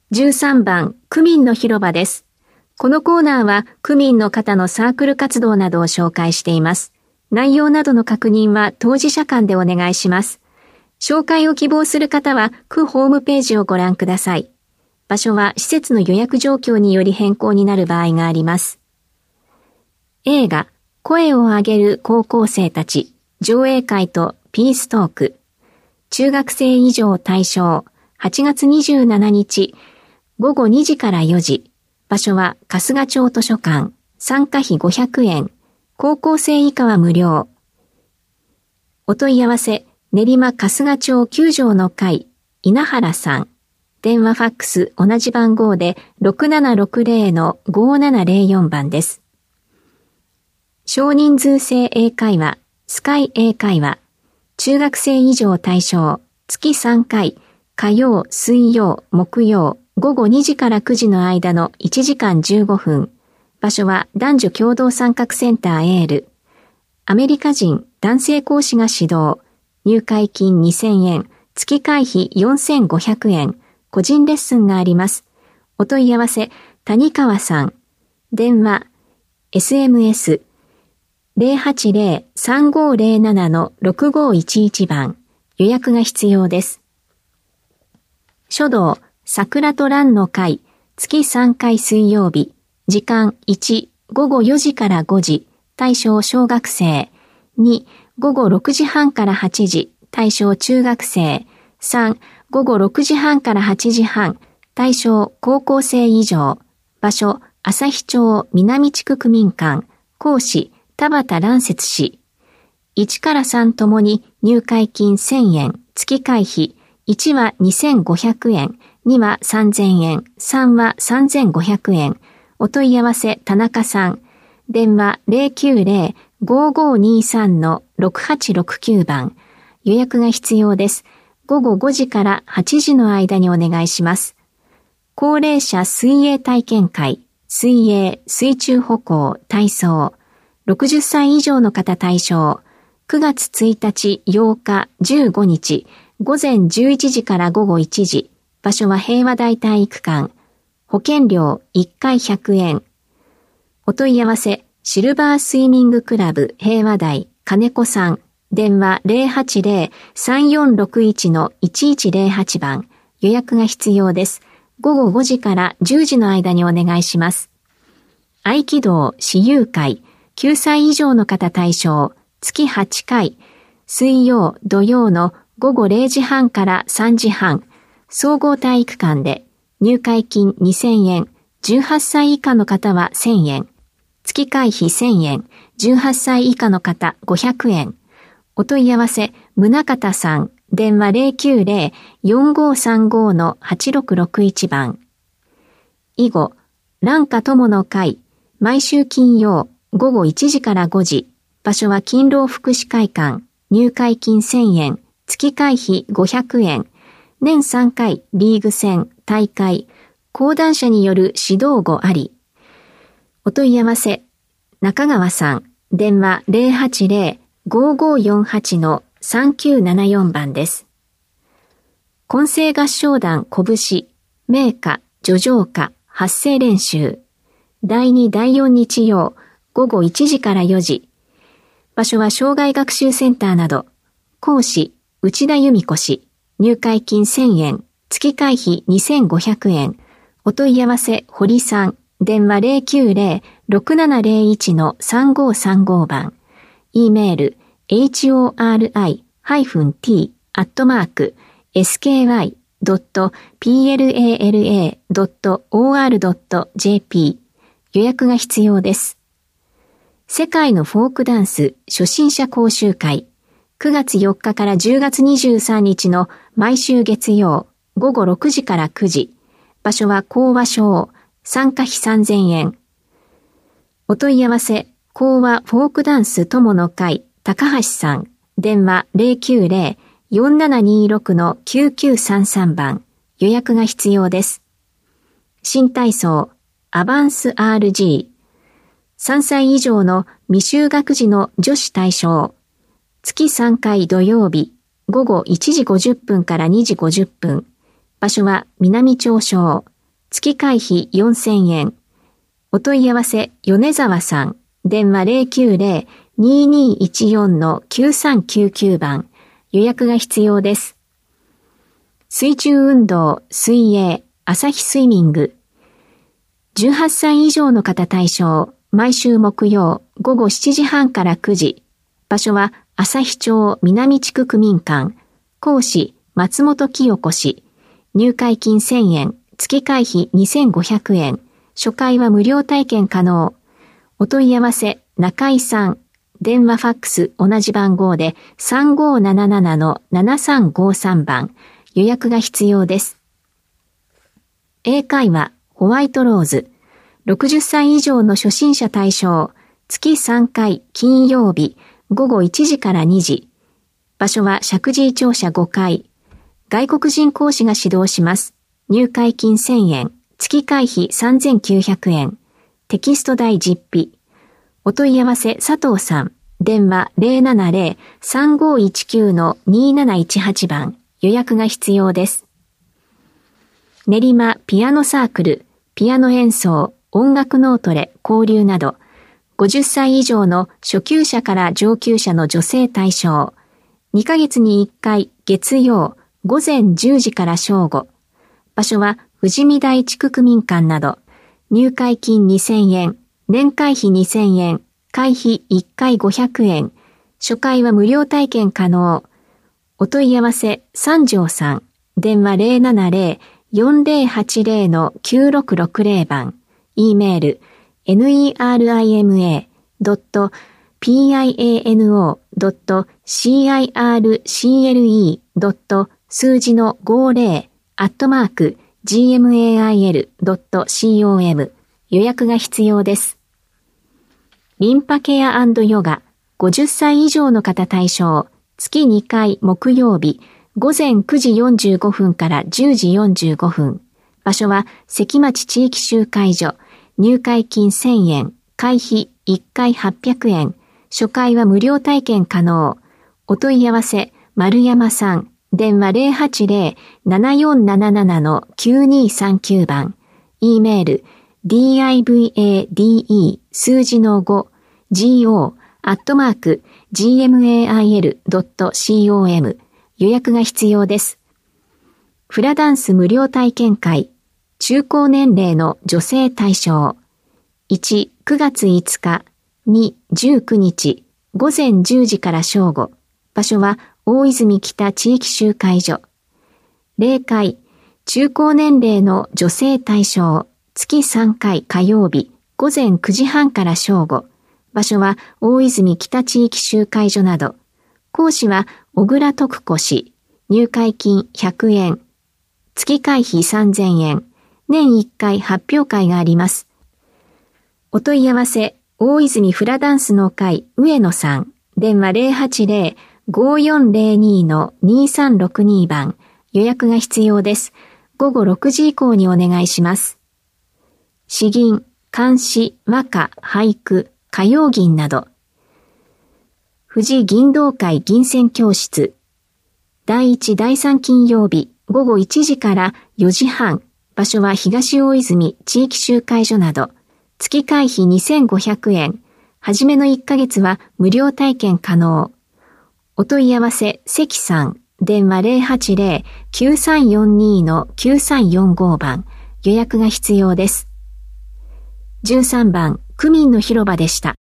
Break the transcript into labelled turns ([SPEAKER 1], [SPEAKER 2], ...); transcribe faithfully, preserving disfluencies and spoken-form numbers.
[SPEAKER 1] じゅうさんばん、区民の広場です。このコーナーは区民の方のサークル活動などを紹介しています。内容などの確認は当事者間でお願いします。紹介を希望する方は区ホームページをご覧ください。場所は施設の予約状況により変更になる場合があります。映画、声を上げる高校生たち、上映会とピーストーク。中学生以上対象、はちがつにじゅうしちにち、ごごにじからよじ。場所は春日町図書館。参加費ごひゃくえん。高校生以下は無料。お問い合わせ、練馬春日町きゅう条の会、稲原さん。電話ファックス同じ番号で ろくななろくぜろのごななぜろよん 番です。少人数制英会話、スカイ英会話。中学生以上対象、月さんかい、火曜、水曜、木曜、ごごにじからくじの間のいちじかんじゅうごふん。場所は男女共同参画センターエール。アメリカ人男性講師が指導。入会金にせんえん、月会費よんせんごひゃくえん。個人レッスンがあります。お問い合わせ、谷川さん。電話、エスエムエス、ゼロはちゼロ さんごゼロななのろくごいちいち 番。予約が必要です。書道、桜と蘭の会、月さんかい水曜日。時間いち、ごごよじからごじ。対象小学生。に、ごごろくじはんからはちじ。対象中学生。さん、ごごろくじはんからはちじはん。対象高校生以上。場所、旭町南地区区民館。講師、田畑蘭節氏。いちからさんともに入会金せんえん、月会費。いちはにせんごひゃくえん、にはさんぜんえん、さんはさんぜんごひゃくえん。お問い合わせ田中さん。電話 ゼロきゅうゼロ ごごにさんのろくはちろくきゅう 番。予約が必要です。ごごごじからはちじの間にお願いします。高齢者水泳体験会、水泳、水中歩行、体操。ろくじゅっさい以上の方対象。くがつついたち、ようか、じゅうごにち、ごぜんじゅういちじからごごいちじ。場所は平和大体育館。保険料いっかいひゃくえん。お問い合わせ、シルバースイミングクラブ平和大金子さん。電話 ゼロはちゼロ さんよんろくいちのいちいちゼロはち 番。予約が必要です。ごごごじからじゅうじの間にお願いします。合気道私有会。きゅうさい以上の方対象。月はちかい。水曜、土曜のごごれいじはんからさんじはん。総合体育館で。入会金にせんえん。じゅうはっさい以下の方はせんえん。月会費せんえん。じゅうはっさい以下の方ごひゃくえん。お問い合わせ、宗像さん。電話 ゼロきゅうゼロ よんごさんごのはちろくろくいち 番。以後、蘭花友の会。毎週金曜、ごごいちじからごじ。場所は勤労福祉会館。入会金せんえん。月会費ごひゃくえん。年さんかいリーグ戦、大会、講談社による指導後あり。お問い合わせ、中川さん。電話 ゼロはちゼロ ごごよんはちのさんきゅうななよん 番です。混声合唱団拳、名歌、叙情歌、発声練習。だいにだいよん日曜、ごごいちじからよじ。場所は障害学習センターなど。講師、内田由美子氏。入会金せんえん。月会費にせんごひゃくえん。お問い合わせ、堀さん。電話 ゼロきゅうゼロ ろくななゼロいちのさんごさんご 番。e メール、ホリ -t アットマーク エスケーワイ ドット プララ ドット オーアール ドット ジェーピー。予約が必要です。世界のフォークダンス初心者講習会。くがつよっかからじゅうがつにじゅうさんにちの毎週月曜、ごごろくじからくじ。場所は講和小。参加費さんぜんえん。お問い合わせ、講和フォークダンス友の会、高橋さん。電話 ゼロきゅうゼロ よんななにろくのきゅうきゅうさんさん 番。予約が必要です。新体操、アバンス アールジー。さんさい以上の未就学児の女子対象。月さんかい土曜日、ごごいちじごじゅっぷんからにじごじゅっぷん。場所は南町小。 月会費よんせんえん。お問い合わせ、米沢さん。電話 ゼロきゅうゼロ にーにーいちよん のきゅうさんきゅうきゅう 番。予約が必要です。水中運動、水泳、朝日スイミング。じゅうはっさい以上の方対象、毎週木曜ごごしちじはんからくじ。場所は朝日町南地区区民館。講師、松本清子氏。入会金せんえん、月会費にせんごひゃくえん。初回は無料体験可能。お問い合わせ、中井さん。電話ファックス同じ番号で さんごーなななな のななさんごさん 番。予約が必要です。英会話、ホワイトローズ。ろくじゅっさい以上の初心者対象。月さんかい金曜日ごごいちじからにじ。場所は石神井庁舎ごかい。外国人講師が指導します。入会金せんえん。月会費さんぜんきゅうひゃくえん。テキスト代実費。お問い合わせ佐藤さん。電話 ゼロななゼロ さんごいちきゅう のにーなないちはち 番。予約が必要です。練馬ピアノサークル、ピアノ演奏、音楽脳トレ、交流など、ごじゅっさい以上の初級者から上級者の女性対象。にかげつにいっかい月曜ごぜんじゅうじから正午。場所は富士見台地区区民館など。入会金にせんえん、年会費にせんえん、会費いっかいごひゃくえん。初回は無料体験可能。お問い合わせ三条さん。電話 ゼロななゼロ よんゼロはちゼロ のきゅうろくろくゼロ 番。E メール ネリマ ドット ピアノ ドット シーアイアールシーエルイー ドット 数字のごじゅうアットマーク ジーエムエーアイエル ドット コム。予約が必要です。リンパケア&ヨガ。ごじゅっさい以上の方対象。月にかい木曜日ごぜんくじよんじゅうごふんからじゅうじよんじゅうごふん。場所は関町地域集会所。入会金せんえん。会費いっかいはっぴゃくえん。初回は無料体験可能。お問い合わせ丸山さん。電話 ゼロはちゼロ ななよんななな のきゅうにさんきゅう 番。E メール ディーアイブイエーディーイー 数字のご ジーオー アットマーク ジーエムエーアイエル ドット コム。予約が必要です。フラダンス無料体験会。中高年齢の女性対象。いち、くがついつか。に、じゅうくにち。ごぜんじゅうじから正午。場所は大泉北地域集会所。例会。中高年齢の女性対象。月さんかい火曜日。ごぜんくじはんから正午。場所は大泉北地域集会所など。講師は小倉徳子氏。入会金ひゃくえん。月会費さんぜんえん。年いっかい発表会があります。お問い合わせ、大泉フラダンスの会上野さん。電話 ゼロはちゼロ ごよんゼロに のにさんろくに 番。予約が必要です。ごごろくじ以降にお願いします。詩吟、漢詩、和歌、俳句、歌謡吟など。富士吟道会吟泉教室。だいいち、だいさん金曜日ごごいちじからよじはん。場所は東大泉地域集会所など。月会費にせんごひゃくえん。はじめのいっかげつは無料体験可能。お問い合わせ関さん。電話 ゼロはちゼロ きゅうさんよんに のきゅうさんよんご 番。予約が必要です。じゅうさんばん、区民の広場でした。